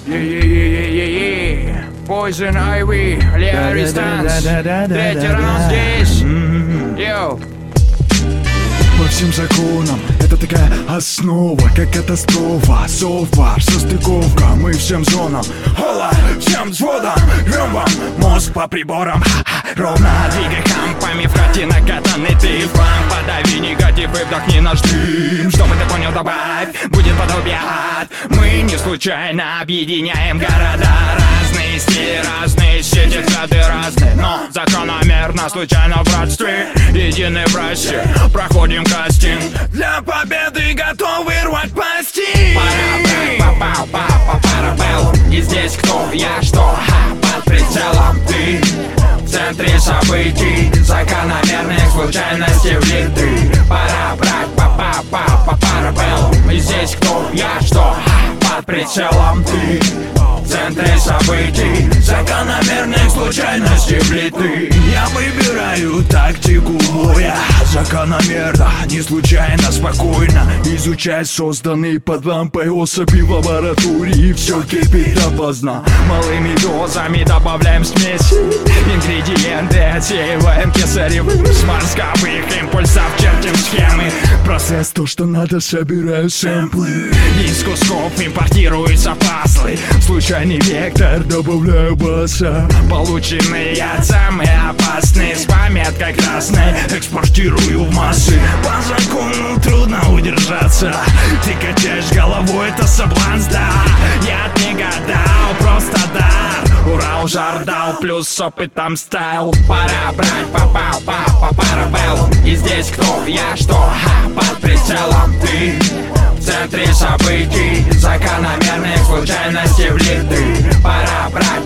Poison Ivy, Larry Stans. Третий раунд здесь. Йоу. По всем законам это такая основа, как катастрофа. Софтвар, состыковка, мы всем зонам. Хола, всем взводам, рвем вам мозг по приборам. Ровно двигай хампами, в хате накатанный ты фланг. Подави негатив и вдохни наш дым. Чтобы ты понял, добавь, будет подобие ад. Мы не случайно объединяем города. Разные стили, разные сети, взгляды разные, но закономерно, случайно в братстве. Единый в рассе, проходим кастинг. Для победы готовы рвать пластин. Пара, пара, пара, и здесь кто, я что, под прицелом ты. В центре событий, закономерных случайностей влиты. Пора брать пара, и здесь кто, я что, под прицелом ты. В центре событий, закономерных случайностей влиты. Я выбираю тактику боя закономерно, не случайно, спокойно. Изучай созданные под лампой особи в лаборатории. Все кипит опоздно. Малыми дозами добавляем смеси. Ингредиенты отсеиваем кесаревым. С мозговых импульсов чертим схемы. Процесс то, что надо, собираю сэмплы. Из кусков импортируются пазлы. Случайный вектор, добавляю баса. Полученные самые опасные, с пометкой красной, экспортирую в массы. По закону трудно удержаться. Ты качаешь головой, это соблазн, да. Я не гадал, просто дар. Урал, жар дал, плюс с опытом стайл. Пора брать пара, и здесь кто, я что, под прицелом ты. В центре событий, закономерных случайностей влиты. Пора брать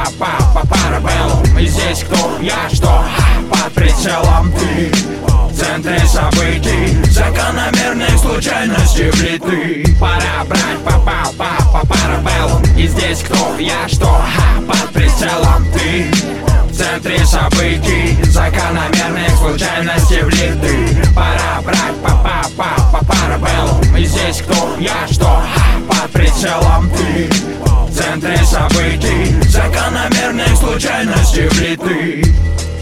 пара, и здесь кто, я что, под прицелом ты. В центре событий, закономерных случайностей влиты. Пора брать пара, и здесь кто, я что, под прицелом ты. В центре событий, закономерных случайностей влиты. Пора брать пара, и здесь кто, я что, под прицелом ты. В центре событий, закономерных случайностей влиты.